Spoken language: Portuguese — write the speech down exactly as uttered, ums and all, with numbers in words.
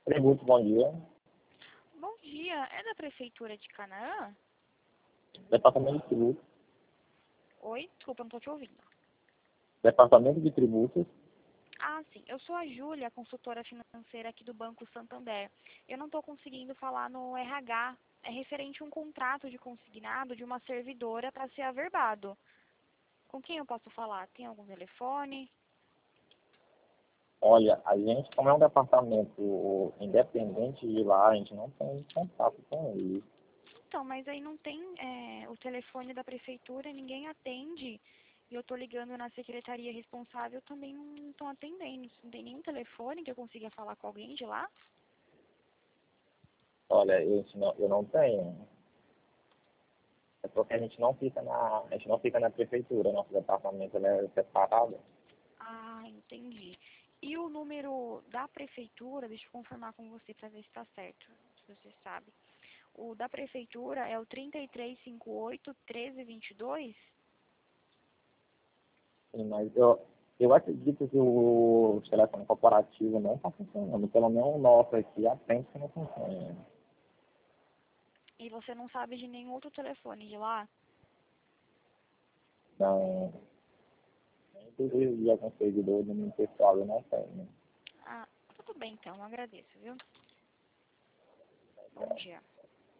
Tributo, bom dia. Bom dia, é da Prefeitura de Canaã? Departamento de Tributos. Oi, desculpa, não tô te ouvindo. Departamento de Tributos. Ah, sim, eu sou a Júlia, consultora financeira aqui do Banco Santander. Eu não tô conseguindo falar no R H, é referente a um contrato de consignado de uma servidora para ser averbado. Com quem eu posso falar? Tem algum telefone? Olha, a gente, como é um departamento independente de lá, a gente não tem contato com ele. Então, mas aí não tem é, o telefone da prefeitura, ninguém atende. E eu tô ligando na secretaria responsável, também não estão atendendo. Não tem nenhum telefone que eu consiga falar com alguém de lá? Olha, eu não, eu não tenho. É porque a gente não fica na, a gente não fica na prefeitura, nosso departamento ele é separado. Ah, entendi. E o número da prefeitura, deixa eu confirmar com você para ver se está certo, se você sabe. O da prefeitura é o trinta e três cinquenta e oito, treze vinte e dois? Sim, mas eu, eu acredito que o telefone corporativo não está funcionando. Pelo menos o nosso aqui, há tempo que não funciona. E você não sabe de nenhum outro telefone de lá? Então, inclusive de algum servidor do meu pessoal eu não tenho. Ah, tudo bem então, agradeço, viu? Bom dia.